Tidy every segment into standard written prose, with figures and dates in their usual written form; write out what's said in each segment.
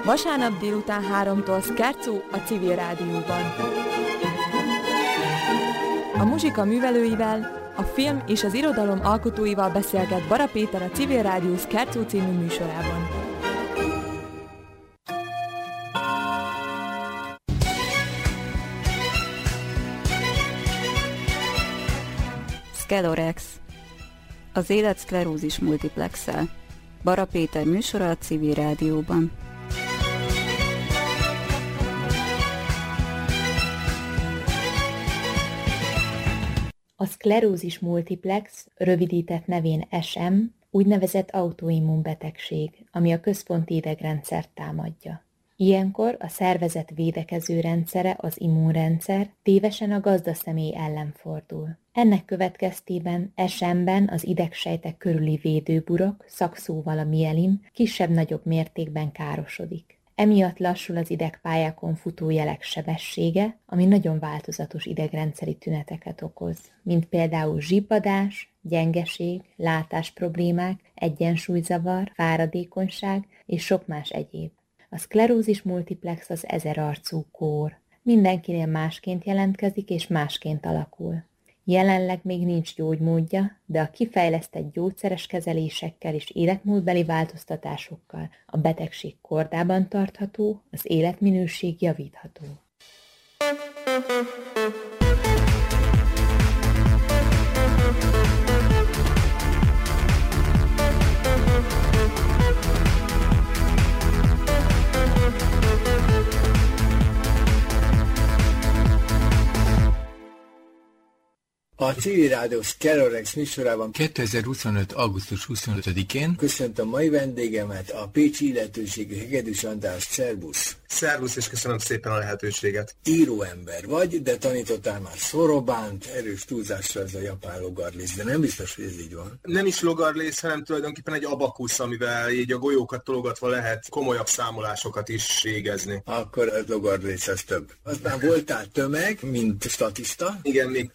Vasárnap délután 3-tól Scherzo a Civil Rádióban. A muzsika művelőivel, a film és az irodalom alkotóival beszélget Bara Péter a Civil Rádió Scherzo című műsorában. Szklerorex. Az élet szklerózis multiplexel. Bara Péter műsora a Civil Rádióban. A szklerózis multiplex, rövidített nevén SM, úgynevezett autoimmun betegség, ami a központi idegrendszert támadja. Ilyenkor a szervezet védekező rendszere, az immunrendszer tévesen a gazdaszemély ellen fordul. Ennek következtében SM-ben az idegsejtek körüli védőburok, szakszóval a mielin, kisebb-nagyobb mértékben károsodik. Emiatt lassul az idegpályákon futó jelek sebessége, ami nagyon változatos idegrendszeri tüneteket okoz, mint például zsibbadás, gyengeség, látásproblémák, egyensúlyzavar, fáradékonyság és sok más egyéb. A szklerózis multiplex az ezerarcú kór. Mindenkinél másként jelentkezik és másként alakul. Jelenleg még nincs gyógymódja, de a kifejlesztett gyógyszeres kezelésekkel és életmódbeli változtatásokkal a betegség kordában tartható, az életminőség javítható. A Civil Rádió Szklerorex műsorában 2025. augusztus 25-én köszöntöm mai vendégemet, a pécsi illetőségű Hegedűs András. Szervusz! Szervusz, és köszönöm szépen a lehetőséget. Íróember vagy, de tanítottál már szorobánt, erős túlzásra ez a japán logarlész, de nem biztos, hogy ez így van. Nem is logarlész, hanem tulajdonképpen egy abakusz, amivel így a golyókat tologatva lehet komolyabb számolásokat is végezni. Akkor a logarlész az több. Aztán voltál tömeg, mint statiszta. Igen, még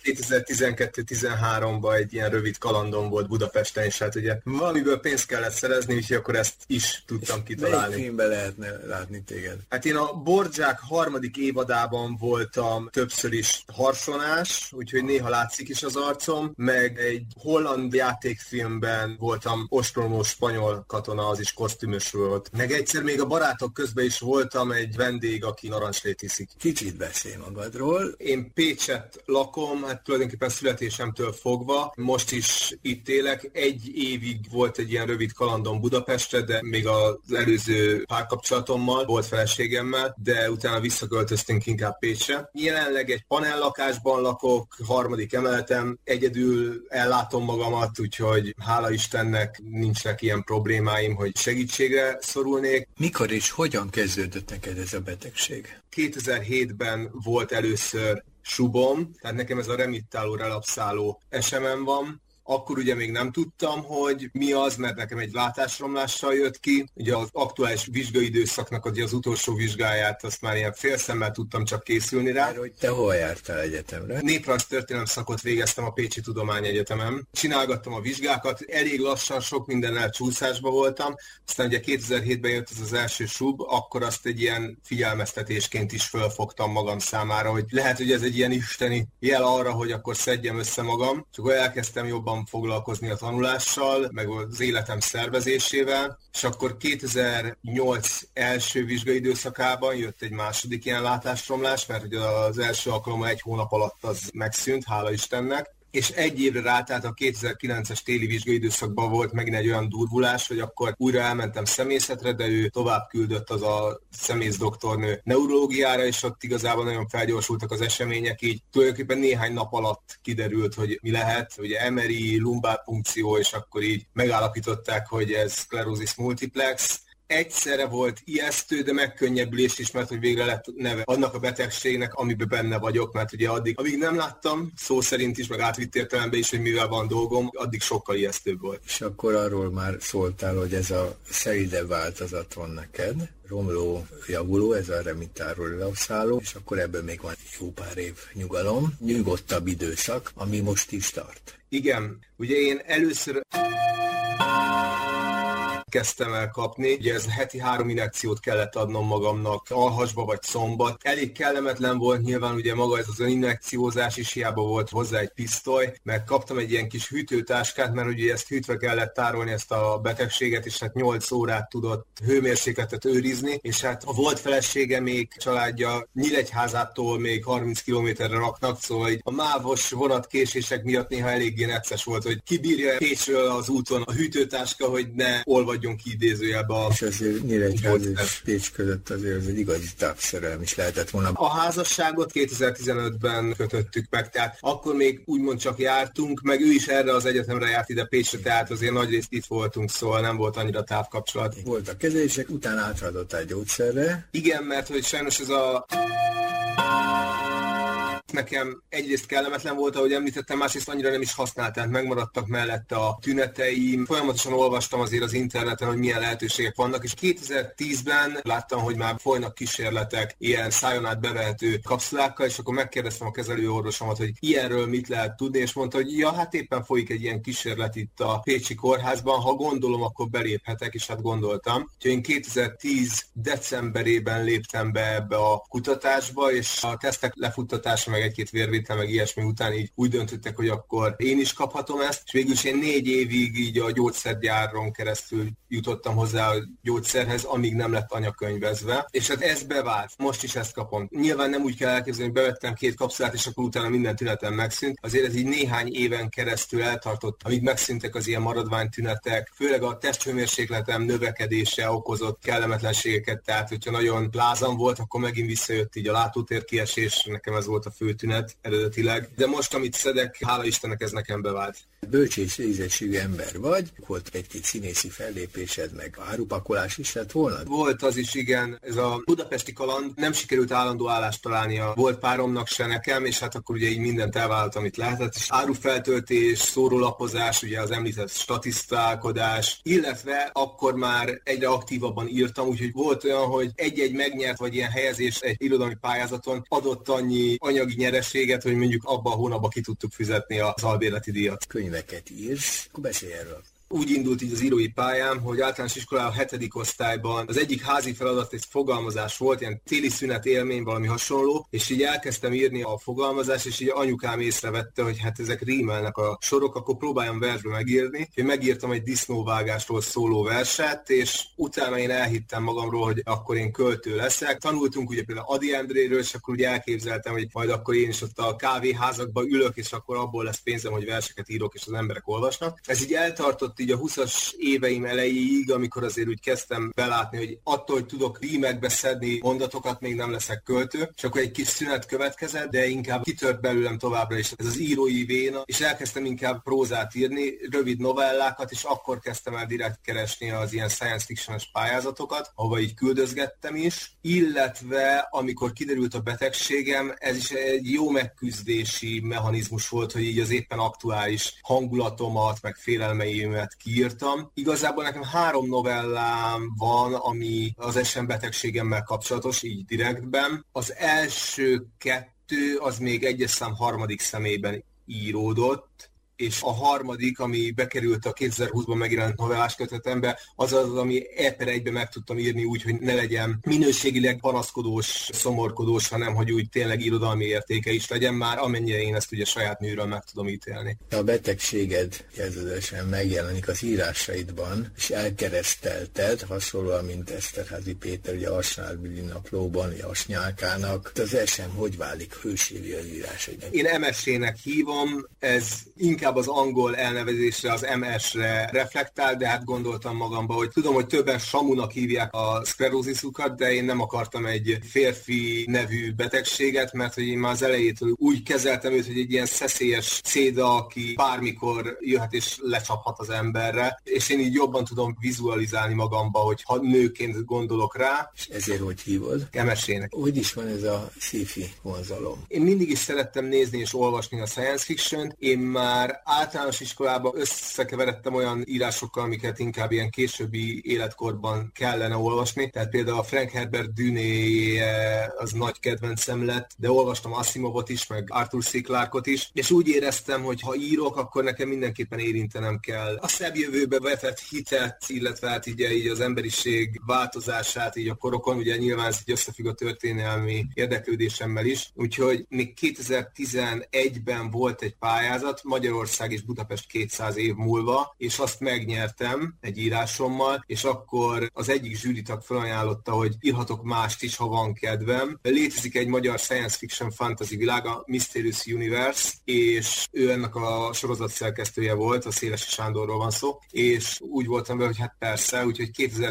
2012-13-ban egy ilyen rövid kalandom volt Budapesten, és hát ugye valamiből pénzt kellett szerezni, úgyhogy akkor ezt is tudtam kitalálni. Melyik filmben lehetne látni téged? Hát én a Bordzsák harmadik évadában voltam többször is harsonás, úgyhogy néha látszik is az arcom, meg egy holland játékfilmben voltam ostromló spanyol katona, az is kosztümös volt. Meg egyszer még a Barátok közben is voltam egy vendég, aki narancslét iszik. Kicsit beszélj magadról. Én Pécset lakom, hát tulajdonképpen születésemtől fogva. Most is itt élek. Egy évig volt egy ilyen rövid kalandom Budapestre, de még az előző párkapcsolatommal volt feleségemmel, de utána visszaköltöztünk inkább Pécsre. Jelenleg egy panellakásban lakok, harmadik emeletem, egyedül ellátom magamat, úgyhogy hála Istennek nincsnek ilyen problémáim, hogy segítségre szorulnék. Mikor és hogyan kezdődött neked ez a betegség? 2007-ben volt először subom, tehát nekem ez a remittáló, relapszáló SM-em van. Akkor ugye még nem tudtam, hogy mi az, mert nekem egy látásromlással jött ki. Ugye az aktuális vizsgaidőszaknak az utolsó vizsgáját, azt már ilyen félszemmel tudtam csak készülni rá. Mert hogy te hol jártál egyetemre? Néprajz történelem szakot végeztem a Pécsi Tudományegyetemen. Csinálgattam a vizsgákat, elég lassan, sok mindennel csúszásba voltam. Aztán ugye 2007-ben jött ez az első sub, akkor azt egy ilyen figyelmeztetésként is fölfogtam magam számára, hogy lehet, hogy ez egy ilyen isteni jel arra, hogy akkor szedjem össze magam. És akkor elkezdtem jobban foglalkozni a tanulással, meg az életem szervezésével, és akkor 2008 első vizsgai időszakában jött egy második ilyen látásromlás, mert ugye az első alkalommal egy hónap alatt az megszűnt, hála Istennek, és egy évre rá, tehát a 2009-es téli vizsgai időszakban volt megint egy olyan durvulás, hogy akkor újra elmentem szemészetre, de ő tovább küldött az a szemész doktornő neurológiára, és ott igazából nagyon felgyorsultak az események, így tulajdonképpen néhány nap alatt kiderült, hogy mi lehet, ugye MRI, lumbálpunkció, és akkor így megállapították, hogy ez szklerózis multiplex. Egyszerre volt ijesztő, de megkönnyebbülés is, mert hogy végre lett neve annak a betegségnek, amiben benne vagyok, mert ugye amíg nem láttam, szó szerint is, meg átvitt értelemben is, hogy mivel van dolgom, addig sokkal ijesztőbb volt. És akkor arról már szóltál, hogy ez a szeridebb változat van neked, romló, javuló, ez a remittáló, relapszáló, és akkor ebből még van jó pár év nyugalom, nyugodtabb időszak, ami most is tart. Igen, ugye én először... kezdtem el kapni. Ugye ez heti 3 injekciót kellett adnom magamnak, alhasba vagy szombat. Elég kellemetlen volt nyilván ugye maga ez az injekciózás is, hiába volt hozzá egy pisztoly, meg kaptam egy ilyen kis hűtőtáskát, mert ugye ezt hűtve kellett tárolni, ezt a betegséget, és hát 8 órát tudott hőmérsékletet őrizni, és hát a volt felesége még családja Nyíregyházától még 30 kilométerre raknak, szóval a mávos vonatkésések miatt néha eléggé necces volt, hogy kibírja Pécsről az úton a hűtőtáska, hogy ne olvadjon ki idézőjelbe a... És azért Nyíregyház és Pécs között azért az egy igazi távszerelem is lehetett volna. A házasságot 2015-ben kötöttük meg, tehát akkor még úgymond csak jártunk, meg ő is erre az egyetemre járt ide Pécsre, tehát azért nagyrészt itt voltunk, szóval nem volt annyira távkapcsolat. Voltak kezelések, utána átradottál gyógyszerre. Igen, mert hogy sajnos ez a... Nekem egyrészt kellemetlen volt, ahogy említettem, másrészt annyira nem is használt, tehát megmaradtak mellette a tüneteim. Folyamatosan olvastam azért az interneten, hogy milyen lehetőségek vannak, és 2010-ben láttam, hogy már folynak kísérletek ilyen szájon át bevehető kapszulákkal, és akkor megkérdeztem a kezelőorvosomat, hogy ilyenről mit lehet tudni, és mondta, hogy ja, hát éppen folyik egy ilyen kísérlet itt a Pécsi Kórházban, ha gondolom, akkor beléphetek, és hát gondoltam. Úgyhogy én 2010 decemberében léptem be ebbe a kutatásba, és a tesztek lefuttatása meg egy-két vérvétel, meg ilyesmi után így úgy döntöttek, hogy akkor én is kaphatom ezt, és végül is én 4 évig így a gyógyszergyáron keresztül jutottam hozzá a gyógyszerhez, amíg nem lett anyakönyvezve, és hát ez bevált. Most is ezt kapom. Nyilván nem úgy kell elképzelni, hogy bevettem 2 kapszulát, és akkor utána minden tünetem megszűnt. Azért ez így néhány éven keresztül eltartott, amíg megszűntek az ilyen maradványtünetek, főleg a testhőmérsékletem növekedése okozott kellemetlenségeket, tehát hogyha nagyon lázam volt, akkor megint visszajött így a látótér kiesés, nekem ez volt a fő tünet eredetileg, de most, amit szedek, hála Istennek ez nekem bevált. Bölcsész végzettségű ember vagy, volt egy-két színészi fellépésed, meg árupakolás is lett volna? Volt az is, igen. Ez a budapesti kaland, nem sikerült állandó állást találnia. Volt páromnak se nekem, és hát akkor ugye így mindent elvállalt, amit lehetett. És árufeltöltés, szórólapozás, ugye az említett statisztálkodás, illetve akkor már egyre aktívabban írtam, úgyhogy volt olyan, hogy egy-egy megnyert vagy ilyen helyezés egy irodalmi pályázaton adott annyi anyagi nyereséget, hogy mondjuk abban a hónapban ki tudtuk fizetni az albérleti díjat. Könyveket írsz, akkor beszélj erről. Úgy indult így az írói pályám, hogy általános iskolában a 7. osztályban az egyik házi feladat egy fogalmazás volt, ilyen téli szünet élmény, valami hasonló, és így elkezdtem írni a fogalmazást, és így anyukám észrevette, hogy hát ezek rímelnek a sorok, akkor próbáljam versbe megírni. Én megírtam egy disznóvágásról szóló verset, és utána én elhittem magamról, hogy akkor én költő leszek. Tanultunk ugye például Ady Endréről, és akkor ugye elképzeltem, hogy majd akkor én is ott a kávéházakba ülök, és akkor abból lesz pénzem, hogy verseket írok, és az emberek olvasnak. Ez így eltartott így a 20-as éveim elejéig, amikor azért úgy kezdtem belátni, hogy attól, hogy tudok rímekbe szedni mondatokat, még nem leszek költő, és akkor egy kis szünet következett, de inkább kitört belőlem továbbra is ez az írói véna, és elkezdtem inkább prózát írni, rövid novellákat, és akkor kezdtem el direkt keresni az ilyen science fiction-es pályázatokat, ahova így küldözgettem is, illetve amikor kiderült a betegségem, ez is egy jó megküzdési mechanizmus volt, hogy így az éppen aktuális hangulatomat, meg félelmeimet kiírtam. Igazából nekem 3 novellám van, ami az SM betegségemmel kapcsolatos, így direktben. Az első 2 az még 1-es szám 3. személyben íródott, és a 3., ami bekerült a 2020-ban megjelent novellás kötetembe, az az, ami per egyben meg tudtam írni úgy, hogy ne legyen minőségileg panaszkodós, szomorkodós, hanem hogy úgy tényleg irodalmi értéke is legyen már, amennyire én ezt ugye saját műről meg tudom ítélni. A betegséged kezdődősen megjelenik az írásaidban, és elkeresztelted, hasonlóan, mint Eszterházy Péter, ugye a Asnár-Bili naplóban, a Asnyálkának. Az SM hogy válik hősévé az írásaidban? Én MS-nek hívom, ez inkább az angol elnevezésre, az MS-re reflektál, de hát gondoltam magamba, hogy tudom, hogy többen Samunak hívják a szklerózisukat, de én nem akartam egy férfi nevű betegséget, mert hogy én már az elejétől úgy kezeltem őt, hogy egy ilyen szeszélyes céda, aki bármikor jöhet és lecsaphat az emberre, és én így jobban tudom vizualizálni magamba, hogy ha nőként gondolok rá. És ezért hogy hívod? MS-nek. Hogy is van ez a sci-fi vonzalom? Én mindig is szerettem nézni és olvasni a science fiction-t. Én már általános iskolában összekeveredtem olyan írásokkal, amiket inkább ilyen későbbi életkorban kellene olvasni. Tehát például a Frank Herbert Dűnéje az nagy kedvencem lett, de olvastam Asimovot is, meg Arthur C. Clarke-ot is, és úgy éreztem, hogy ha írok, akkor nekem mindenképpen érintenem kell a szebb jövőbe vetett hitet, illetve hát így az emberiség változását így a korokon, ugye nyilván ez így összefügg a történelmi érdeklődésemmel is, úgyhogy még 2011-ben volt egy pályázat, Magyarország és Budapest 200 év múlva, és azt megnyertem egy írásommal, és akkor az egyik zsűritag felajánlotta, hogy írhatok mást is, ha van kedvem. Létezik egy magyar science fiction fantasy világ, a Mysterious Universe, és ő ennek a sorozat szerkesztője volt, a Szélesi Sándorról van szó, és úgy voltam vele, hogy hát persze, úgyhogy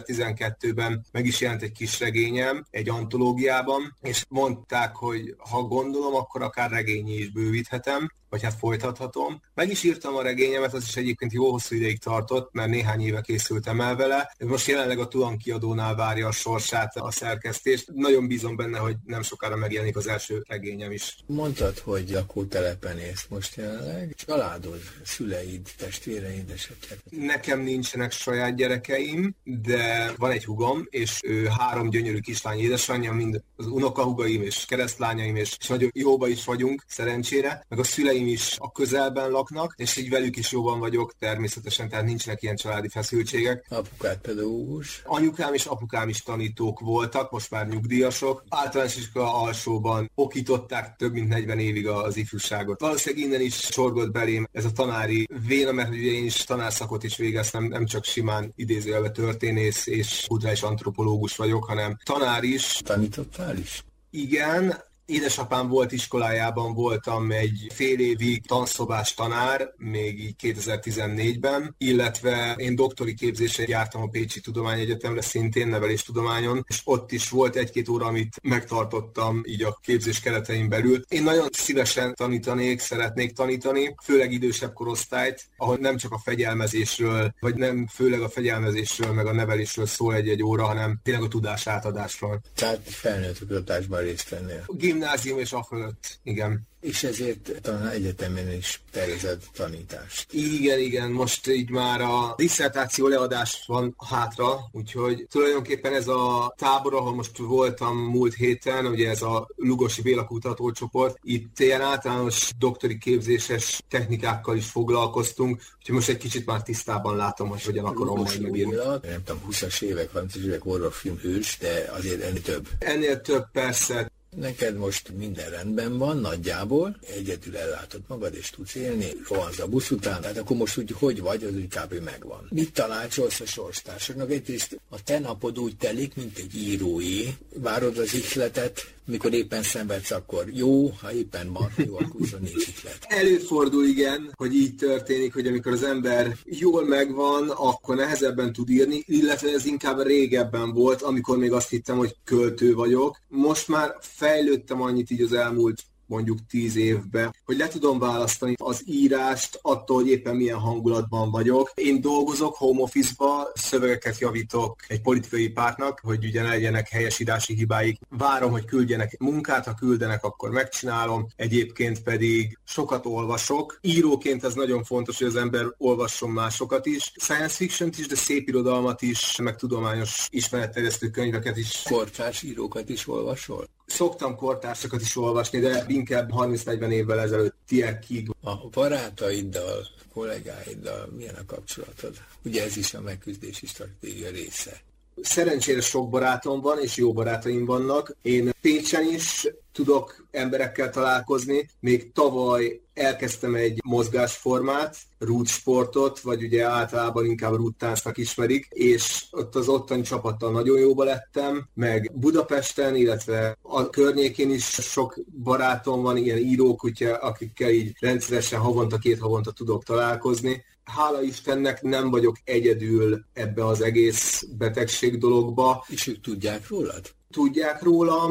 2012-ben meg is jelent egy kis regényem, egy antológiában, és mondták, hogy ha gondolom, akkor akár regényé is bővíthetem, vagy hát folytathatom. Meg is írtam a regényemet, az is egyébként jó hosszú ideig tartott, mert néhány éve készültem el vele. Most jelenleg a Tuan kiadónál várja a sorsát a szerkesztést. Nagyon bízom benne, hogy nem sokára megjelenik az első regényem is. Mondtad, hogy lakótelepen élsz most jelenleg. Családod, szüleid, testvéreid esetleg? Nekem nincsenek saját gyerekeim, de van egy hugom, és ő 3 gyönyörű kislány édesanyja, mind az unokahúgaim és keresztlányaim, és nagyon jóba is vagyunk, szerencsére. Meg a szüleim is a közelben laknak, és így velük is jóban vagyok természetesen, tehát nincsenek ilyen családi feszültségek. Apukád pedagógus? Anyukám és apukám is tanítók voltak, most már nyugdíjasok. Általános iskola alsóban okították több mint 40 évig az ifjúságot. Valószínűleg innen is sorgott belém ez a tanári véna, mert ugye én is tanárszakot is végeztem, nem csak simán idézőjelben történész és kulturális antropológus vagyok, hanem tanár is. Tanítottál is? Igen. Édesapám volt iskolájában, voltam egy fél évig tanszobás tanár, még így 2014-ben, illetve én doktori képzésre jártam a Pécsi Tudományegyetemre, szintén neveléstudományon, és ott is volt 1-2 óra, amit megtartottam így a képzés keretein belül. Én nagyon szívesen tanítanék, szeretnék tanítani, főleg idősebb korosztályt, ahol nem csak a fegyelmezésről, vagy nem főleg a fegyelmezésről, meg a nevelésről szól egy óra, hanem tényleg a tudás átadásról. Tehát felnőtt oktatásban részt vennél? Gimnázium és a fölött, igen. És ezért talán egyetemen is tervezed tanítást. Igen, most így már a disszertáció leadás van hátra, úgyhogy tulajdonképpen ez a tábor, ahol most voltam múlt héten, ugye ez a Lugosi Béla kutatócsoport, itt ilyen általános doktori képzéses technikákkal is foglalkoztunk, úgyhogy most egy kicsit már tisztában látom, hogy hogyan akarom majd megírni. Nem tudom, 20-as évek, 30-as évek horrorfilm hős, de azért ennél több. Ennél több persze. Neked most minden rendben van, nagyjából, egyedül ellátod magad, és tudsz élni, rohansz a busz után, tehát akkor most úgy, hogy vagy, az úgy kb. Megvan. Mit tanácsolsz a sorstársaknak? Egyrészt a te napod úgy telik, mint egy íróé, várod az ihletet, mikor éppen szenvedsz, akkor jó, ha éppen marha jó, akkor nincs ihlet. Előfordul, igen, hogy így történik, hogy amikor az ember jól megvan, akkor nehezebben tud írni, illetve ez inkább régebben volt, amikor még azt hittem, hogy költő vagyok. Most már fejlődtem annyit így az elmúlt mondjuk 10 évben, hogy le tudom választani az írást attól, hogy éppen milyen hangulatban vagyok. Én dolgozok home office-ba, szövegeket javítok egy politikai pártnak, hogy ugye ne legyenek helyesírási hibáik. Várom, hogy küldjenek munkát, ha küldenek, akkor megcsinálom. Egyébként pedig sokat olvasok. Íróként ez nagyon fontos, hogy az ember olvasson másokat is. Science fiction-t is, de szép irodalmat is, meg tudományos ismeretterjesztő könyveket is. Kortárs írókat is olvasol? Szoktam kortársakat is olvasni, de inkább 30-40 évvel ezelőttiekig. A barátaiddal, kollégáiddal milyen a kapcsolatod? Ugye ez is a megküzdési stratégia része. Szerencsére sok barátom van, és jó barátaim vannak. Én Pécsen is tudok emberekkel találkozni. Még tavaly elkezdtem egy mozgásformát, rúdsportot, vagy ugye általában inkább rúdtáncnak ismerik, és ott az ottani csapattal nagyon jóba lettem, meg Budapesten, illetve a környékén is sok barátom van, ilyen írók, akikkel így rendszeresen két havonta tudok találkozni. Hála Istennek nem vagyok egyedül ebbe az egész betegség dologba. És ők tudják rólad? Tudják rólam,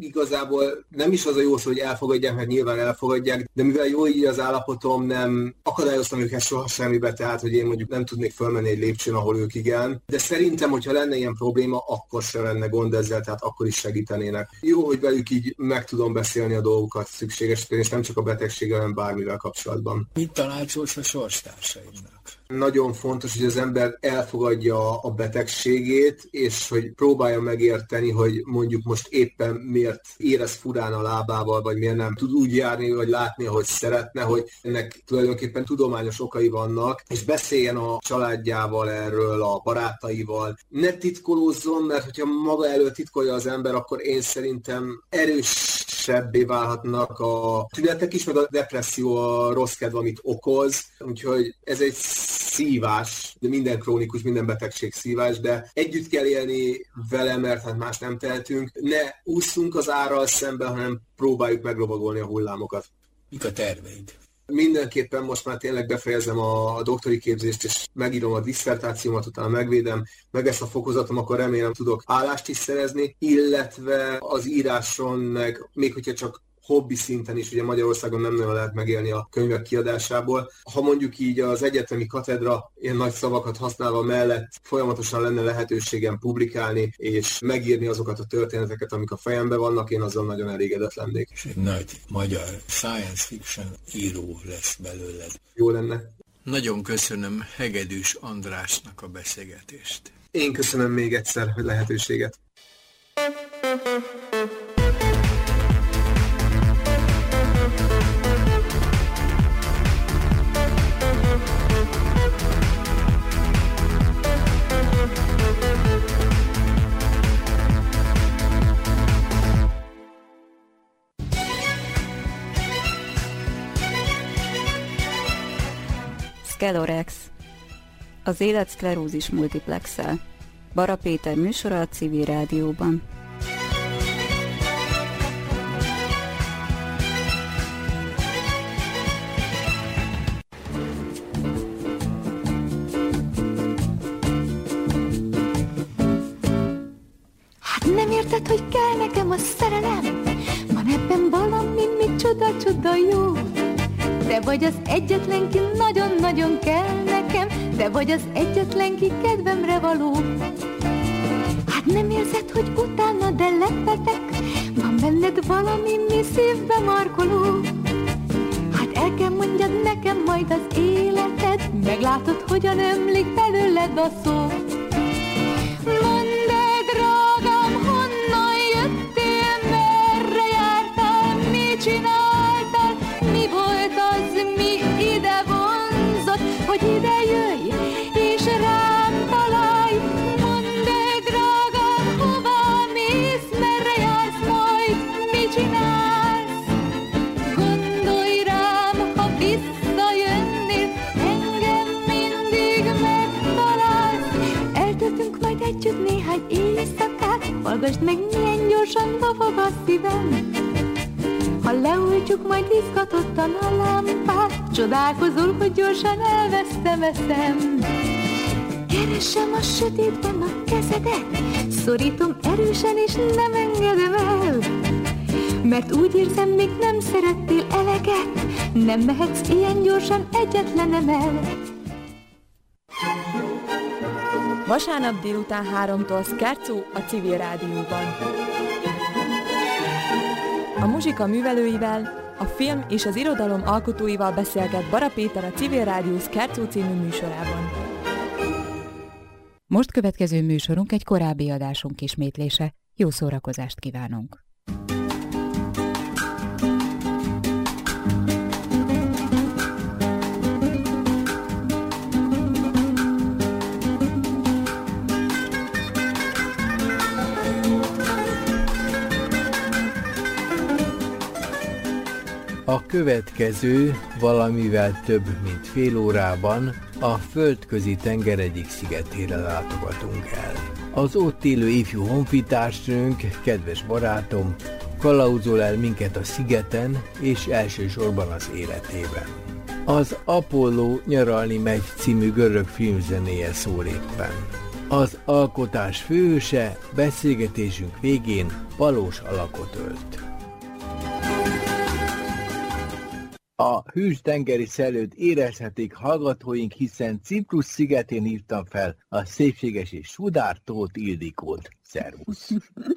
igazából nem is az a jó szó, hogy elfogadják, mert nyilván elfogadják, de mivel jó így az állapotom, nem akadályoztam őket soha semmibe, tehát hogy én mondjuk nem tudnék fölmenni egy lépcsőn, ahol ők igen. De szerintem, hogyha lenne ilyen probléma, akkor sem lenne gond ezzel, tehát akkor is segítenének. Jó, hogy velük így meg tudom beszélni a dolgokat szükséges, és nem csak a betegséggel, hanem bármivel kapcsolatban. Mit tanácsolsz a sorstársaidnak? Nagyon fontos, hogy az ember elfogadja a betegségét, és hogy próbálja megérteni, hogy mondjuk most éppen miért érez furán a lábával, vagy miért nem tud úgy járni, vagy látni, ahogy szeretne, hogy ennek tulajdonképpen tudományos okai vannak, és beszéljen a családjával erről, a barátaival. Ne titkolózzon, mert hogyha maga elől titkolja az ember, akkor én szerintem erősebbé válhatnak a tünetek is, meg a depresszió, a rossz kedv, amit okoz. Úgyhogy ez egy szívás, de minden krónikus, minden betegség szívás, de együtt kell élni vele, mert hát más nem tehetünk. Ne ússzunk az árral szembe, hanem próbáljuk meglovagolni a hullámokat. Mik a terveid? Mindenképpen most már tényleg befejezem a doktori képzést, és megírom a disszertációmat, utána megvédem, meg ezt a fokozatom, akkor remélem tudok állást is szerezni, illetve az íráson, meg még hogyha csak hobbi szinten is, ugye Magyarországon nem nagyon lehet megélni a könyvek kiadásából. Ha mondjuk így az egyetemi katedra ilyen nagy szavakat használva mellett folyamatosan lenne lehetőségem publikálni, és megírni azokat a történeteket, amik a fejemben vannak, én azzal nagyon elégedett lennék. És egy nagy magyar science fiction író lesz belőled. Jó lenne. Nagyon köszönöm Hegedűs Andrásnak a beszélgetést. Én köszönöm még egyszer a lehetőséget. Skelorex. Az élet szklerózis multiplexel. Bara Péter műsora a Civil Rádióban. Hát nem érted, hogy kell nekem a szerelem? Van ebben valami, csoda jó. Te vagy az egyetlen, ki nagyon-nagyon kell nekem, te vagy az egyetlen, ki kedvemre való. Hát nem érzed, hogy utána, de leppetek, van benned valami, mi szívbe markoló. Hát el kell mondjad nekem majd az életed, meglátod, hogyan ömlik belőled a szó. Mondd el, drágám, honnan jöttél, merre jártál, mit csináltál, mi volt az, mi ide vonzott, hogy ide jöjj, és rám találj. Mondd el, drágám, hova mész, merre jársz majd, mit csinálsz? Gondolj rám, ha visszajönnél, engem mindig megtalálsz. Eltöltünk majd együtt néhány éjszakát, hallgassd meg, milyen gyorsan dobog a szívem. Ha leoltjuk majd izgatottan a lámpát, csodálkozol, hogy gyorsan elvesztem eszem. Keresem a sötétben a kezedet, szorítom erősen és nem engedem el. Mert úgy érzem, még nem szerettél eleget, nem mehetsz ilyen gyorsan egyetlenem el. Vasárnap délután 3-tól Scherzo a Civil Rádióban. A muzsika művelőivel, a film és az irodalom alkotóival beszélget Bara Péter a Civil Rádió Scherzo című műsorában. Most következő műsorunk egy korábbi adásunk ismétlése. Jó szórakozást kívánunk! A következő valamivel több mint fél órában a földközi tenger egyik szigetére látogatunk el. Az ott élő ifjú honfitársnőnk, kedves barátom, kalauzol el minket a szigeten és elsősorban az életében. Az Apollo nyaralni megy című görög filmzenéje szól éppen. Az alkotás főhőse beszélgetésünk végén valós alakot ölt. A hűs tengeri szellőt érezhetik hallgatóink, hiszen Ciprus szigetén hívtam fel a szépséges és sudár Tóth Ildikót. Szervusz!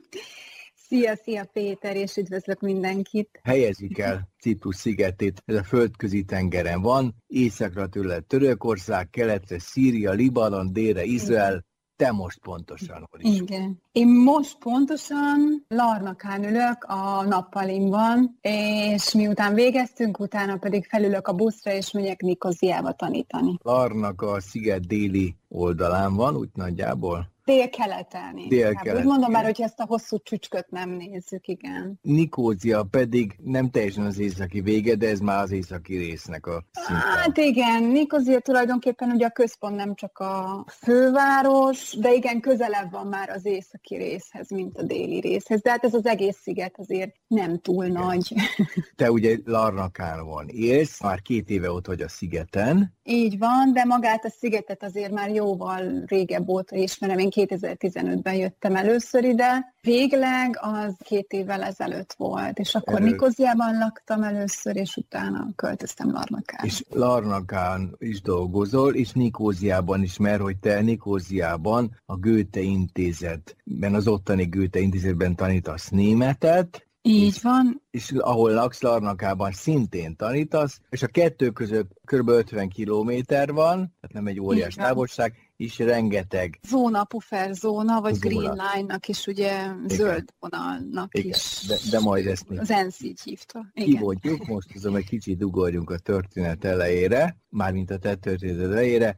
Szia Péter, és üdvözlök mindenkit! Helyezik el Ciprus szigetét, ez a földközi tengeren van, északra tőle Törökország, keletre Szíria, Libanon, délre Izrael. Te most pontosan hol is? Igen. Én most pontosan Larnakán ülök a nappalimban, és miután végeztünk, utána pedig felülök a buszra, és megyek Nikoziába tanítani. Larnaka a sziget déli oldalán van, úgy nagyjából? Délkeleten. Úgy mondom már, hogy ezt a hosszú csücsköt nem nézzük, igen. Nikózia pedig nem teljesen az északi vége, de ez már az északi résznek a szinten. Hát igen, Nikózia tulajdonképpen ugye a központ, nem csak a főváros, de igen, közelebb van már az északi részhez, mint a déli részhez. De hát ez az egész sziget azért nem túl nagy. Te ugye Larnakán élsz, már 2 éve ott vagy a szigeten. Így van, de magát a szigetet azért már jóval régebb óta ismerem. Én 2015-ben jöttem először ide. Végleg az 2 évvel ezelőtt volt, és akkor Nikoziában laktam először, és utána költöztem Larnakán. És Larnakán is dolgozol, és Nikóziában is, mert hogy te Nikóziában a Goethe intézetben, az ottani Goethe intézetben tanítasz németet. Így van. És ahol laksz, Larnakában szintén tanítasz, és a kettő között kb. 50 kilométer van, tehát nem egy óriás távolság, és rengeteg zóna, puffer zóna, vagy zóna. Green Line-nak is, ugye zöld vonalnak is. De majd ezt még az ENSZ így hívta. Kivonjuk, most azon egy kicsit ugorjunk a történet elejére, mármint a te történet elejére.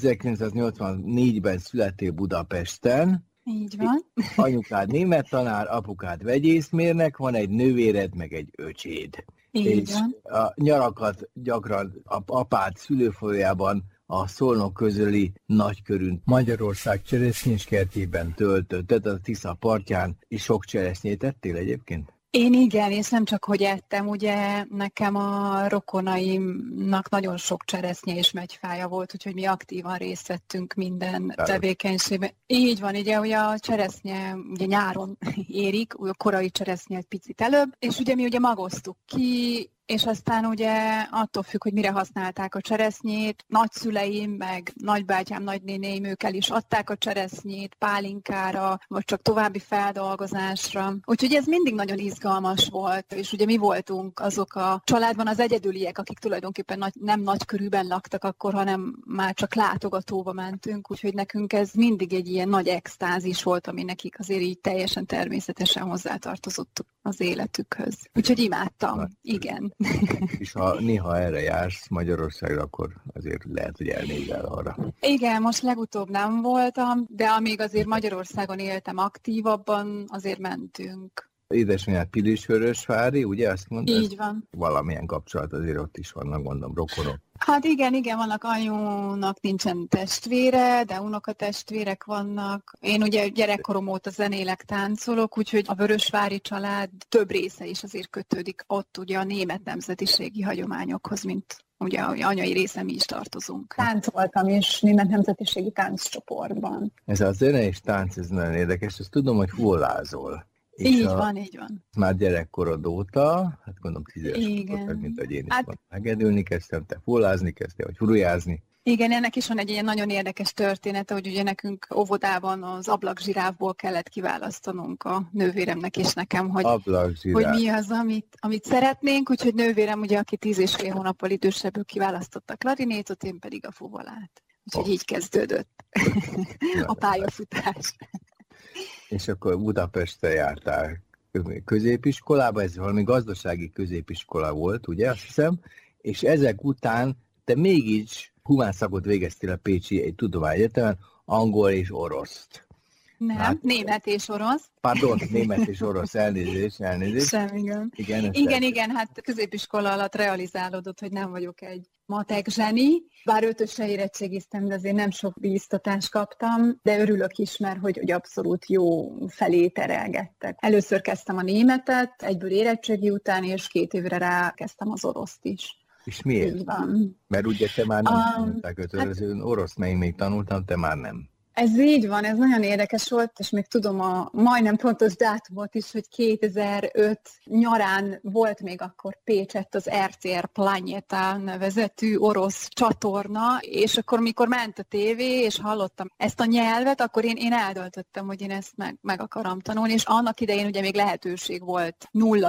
1984-ben születtél Budapesten. Így van. Anyukád német tanár, apukád vegyészmérnök, van egy nővéred, meg egy öcséd. Így van. A nyarakat gyakran apád szülőfalujában a Szolnok közeli nagykörűn Magyarország cseresznyéskertjében töltötted, a Tisza partján, és sok cseresznyét ettél egyébként? Én igen, és nem csak hogy ettem, ugye nekem a rokonaimnak nagyon sok cseresznye és megyfája volt, úgyhogy mi aktívan részt vettünk minden tevékenységben. Így van, ugye a cseresznye ugye nyáron érik, a korai cseresznye egy picit előbb, és ugye mi ugye magoztuk ki, és aztán ugye attól függ, hogy mire használták a cseresznyét, nagyszüleim, meg nagybátyám, nagynénéim, ők el is adták a cseresznyét pálinkára, vagy csak további feldolgozásra. Úgyhogy ez mindig nagyon izgalmas volt, és ugye mi voltunk azok a családban az egyedüliek, akik tulajdonképpen nem nagy körülben laktak akkor, hanem már csak látogatóba mentünk, úgyhogy nekünk ez mindig egy ilyen nagy extázis volt, ami nekik azért így teljesen természetesen hozzátartozott az életükhöz. Úgyhogy imádtam, igen. És ha néha erre jársz Magyarországra, akkor azért lehet, hogy elnézel arra. Igen, most legutóbb nem voltam, de amíg azért Magyarországon éltem aktívabban, azért mentünk. Édesanyád Pilisvörösvári, ugye azt mondtad? Így van. Valamilyen kapcsolat azért ott is vannak, mondom, rokonok. Hát igen, vannak, anyunak nincsen testvére, de unokatestvérek vannak. Én ugye gyerekkorom óta zenélek, táncolok, úgyhogy a vörösvári család több része is azért kötődik ott ugye a német nemzetiségi hagyományokhoz, mint ugye a anyai része mi is tartozunk. Táncoltam is német nemzetiségi tánccsoportban. Ez a zene és tánc, ez nagyon érdekes, ezt tudom, hogy hullázol. Így van. Már gyerekkorod óta, hát gondolom 10 éves voltad, mint hogy én is megedülni kezdtem, te fullázni kezdtél, vagy furujázni. Igen, ennek is van egy ilyen nagyon érdekes története, hogy ugye nekünk óvodában az ablakzsiráfból kellett kiválasztanunk a nővéremnek és nekem, hogy mi az, amit szeretnénk, úgyhogy nővérem ugye, aki 10 és fél hónappal idősebből kiválasztotta a klarinétot, én pedig a fuvolát. Úgyhogy így kezdődött a pályafutás. És akkor Budapesten jártál középiskolába, ez valami gazdasági középiskola volt, ugye, azt hiszem, és ezek után te mégis humán szakot végeztél a Pécsi Tudományegyetemen, angol és oroszt. Nem, hát, német és orosz. Pardon, német és orosz, elnézést. Semmi gond. Igen, hát középiskola alatt realizálódott, hogy nem vagyok egy matek zseni, bár 5-ösre érettségiztem, de azért nem sok bíztatást kaptam, de örülök is, mert hogy abszolút jó felé terelgettek. Először kezdtem a németet, egyből érettségi után, és 2 évre rá kezdtem az oroszt is. És miért? Így van. Mert ugye te már nem tanultál kötelezően, orosz még tanultam, te már nem. Ez így van, ez nagyon érdekes volt, és még tudom a majdnem pontos dátumot is, hogy 2005 nyarán volt még akkor Pécsett az RTR Planeta nevezetű orosz csatorna, és akkor mikor ment a tévé, és hallottam ezt a nyelvet, akkor én eldöntöttem, hogy én ezt meg akarom tanulni, és annak idején ugye még lehetőség volt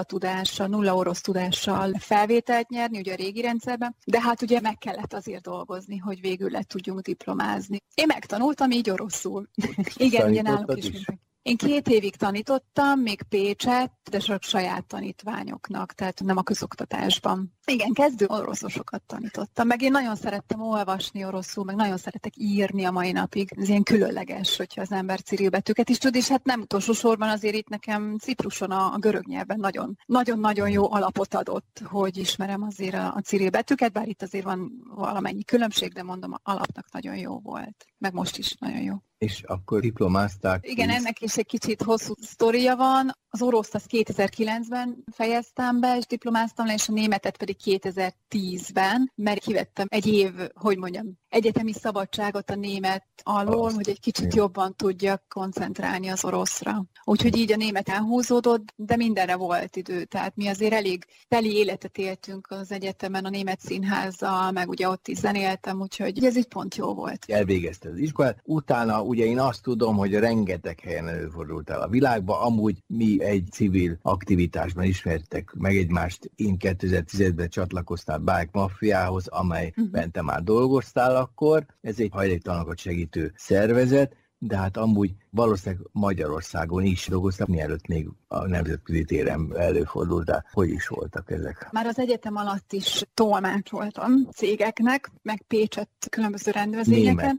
nulla orosz tudással felvételt nyerni, ugye a régi rendszerben, de hát ugye meg kellett azért dolgozni, hogy végül le tudjunk diplomázni. Én megtanultam így oroszul. Igen, ugye náluk is. Én 2 évig tanítottam, még Pécsett, de csak saját tanítványoknak, tehát nem a közoktatásban. Igen, kezdő oroszosokat tanítottam, meg én nagyon szerettem olvasni oroszul, meg nagyon szeretek írni a mai napig. Ez ilyen különleges, hogyha az ember cirilbetűket is tud, és hát nem utolsó sorban azért itt nekem Cipruson a görög nyelven nagyon-nagyon jó alapot adott, hogy ismerem azért a cirilbetűket, bár itt azért van valamennyi különbség, de mondom, alapnak nagyon jó volt, meg most is nagyon jó. És akkor diplomázták. Igen, ennek is egy kicsit hosszú sztoria van. Az oroszt azt 2009-ben fejeztem be, és diplomáztam le, és a németet pedig 2010-ben, mert kivettem egy év, egyetemi szabadságot a német alól, hogy egy kicsit jobban tudjak koncentrálni az oroszra. Úgyhogy így a német elhúzódott, de mindenre volt idő. Tehát mi azért elég teli életet éltünk az egyetemen, a német színházzal, meg ugye ott is zenéltem, úgyhogy ez így pont jó volt. Elvégezte az iskolát, utána ugye én azt tudom, hogy rengeteg helyen előfordultál a világban, amúgy mi egy civil aktivitásban ismertek meg egymást. Én 2010-ben csatlakoztál Bike Mafiához, amelyben te már dolgoztál akkor. Ez egy hajléktalanokat segítő szervezet, de hát amúgy valószínűleg Magyarországon is dolgoztam, mielőtt még a nemzetközi téren előfordultál. Hogy is voltak ezek? Már az egyetem alatt is tolmácsoltam cégeknek, meg Pécsett különböző rendezvényeken.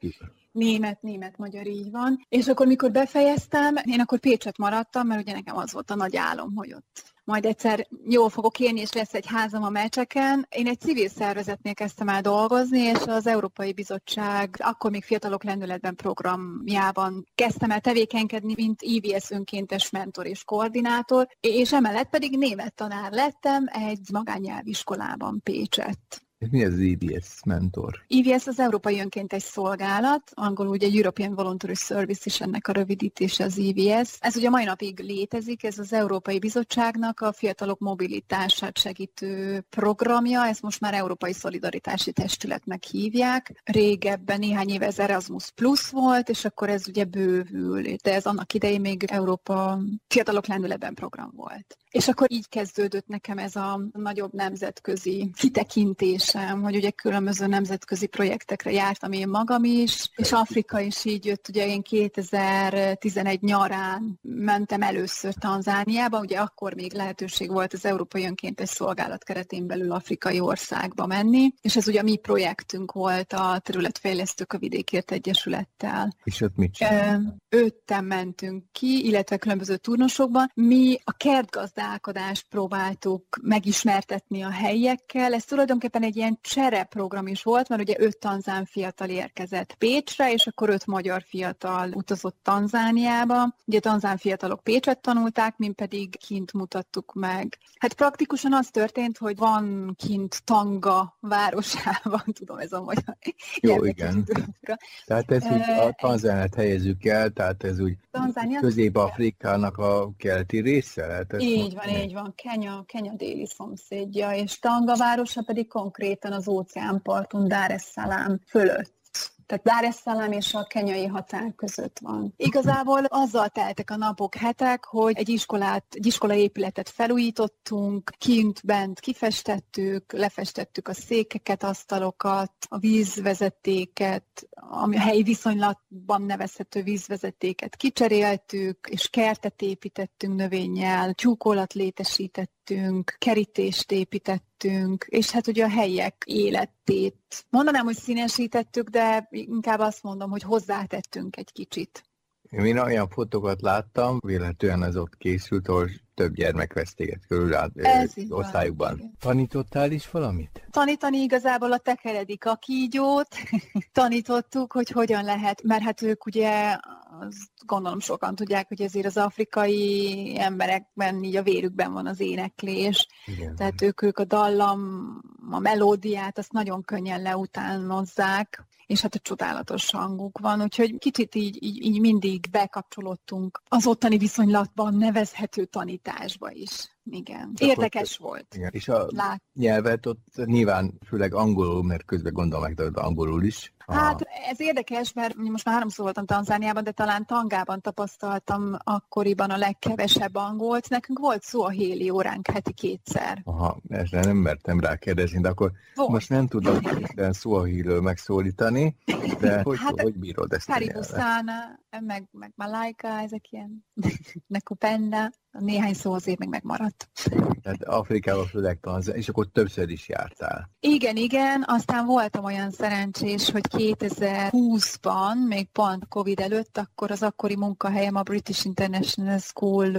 Német, magyar, így van. És akkor, mikor befejeztem, én akkor Pécsett maradtam, mert ugye nekem az volt a nagy álom, hogy ott majd egyszer jól fogok élni, és lesz egy házam a Mecseken. Én egy civil szervezetnél kezdtem el dolgozni, és az Európai Bizottság akkor még Fiatalok Lendületben programjában kezdtem el tevékenykedni, mint IVS önkéntes mentor és koordinátor, és emellett pedig német tanár lettem egy magánnyelviskolában Pécsett. Mi az EVS mentor? EVS az Európai Önkéntes Szolgálat, angolul ugye European Voluntary Service is ennek a rövidítése az EVS. Ez ugye mai napig létezik, ez az Európai Bizottságnak a fiatalok mobilitását segítő programja, ezt most már Európai Szolidaritási Testületnek hívják. Régebben néhány éve ez Erasmus Plus volt, és akkor ez ugye bővül, de ez annak idején még Európa Fiatalok Lendületben program volt. És akkor így kezdődött nekem ez a nagyobb nemzetközi kitekintésem, hogy ugye különböző nemzetközi projektekre jártam én magam is, és Afrika is így jött, ugye én 2011 nyarán mentem először Tanzániába, ugye akkor még lehetőség volt az Európai Önkéntes Szolgálat keretén belül afrikai országba menni, és ez ugye a mi projektünk volt a Területfejlesztők a Vidékért Egyesülettel. És ott mit csinálunk? 5-en mentünk ki, illetve különböző turnusokban. Mi a kertgazdálkodást próbáltuk megismertetni a helyiekkel. Ez tulajdonképpen egy ilyen csereprogram is volt, mert ugye 5 tanzán fiatal érkezett Pécsre, és akkor 5 magyar fiatal utazott Tanzániába. Ugye tanzán fiatalok Pécset tanulták, mi pedig kint mutattuk meg. Hát praktikusan az történt, hogy van kint Tanga városában, tudom, ez a magyar. Jó, igen. Tehát ez úgy a Tanzániát helyezzük el, tehát ez úgy Közép-Afrikának a keleti része? Így van. Kenya déli szomszédja, és Tanga városa pedig konkrétan az óceánparton Dar es Salaam fölött. Tehát Dar es Salaam és a kenyai határ között van. Igazából azzal teltek a napok, hetek, hogy egy iskolaépületet felújítottunk, kint-bent kifestettük, lefestettük a székeket, asztalokat, a vízvezetéket, a helyi viszonylatban nevezhető vízvezetéket kicseréltük, és kertet építettünk növényel, tyúkolat létesítettünk, kerítést építettünk, és hát ugye a helyiek életét. Mondanám, hogy színesítettük, de inkább azt mondom, hogy hozzátettünk egy kicsit. Én olyan fotókat láttam, véletlenül ez ott készült, ahol több gyermek vesztéget körül osztályukban. Tanítottál is valamit? Tanítani igazából a tekeredik a kígyót, tanítottuk, hogy hogyan lehet, mert hát ők ugye, azt gondolom sokan tudják, hogy ezért az afrikai emberekben, így a vérükben van az éneklés. Igen. Tehát ők a dallam, a melódiát, azt nagyon könnyen leutánozzák. és hát egy csodálatos hanguk van, úgyhogy kicsit így mindig bekapcsolódtunk az ottani viszonylatban nevezhető tanításba is. Igen. Érdekes volt. Igen. És a nyelvet ott nyilván főleg angolul, mert közben gondolom megtanulod angolul is. Hát ez érdekes, mert most már 3-szor voltam Tanzániában, de talán Tangában tapasztaltam akkoriban a legkevesebb angolt. Nekünk volt szuahéli óránk heti 2-szer. Aha, ezzel nem mertem rákérdezni, de akkor most nem tudom szuahilől megszólítani, de hogy bírod ezt a nyelvet? Karibuszána, meg Malaika, ezek ilyen Nekupenda, néhány szó azért még megmaradt. Tehát Afrikában főleg Tanzánia, és akkor többször is jártál. Igen, aztán voltam olyan szerencsés, hogy 2020-ban, még pont Covid előtt, akkor az akkori munkahelyem a British International School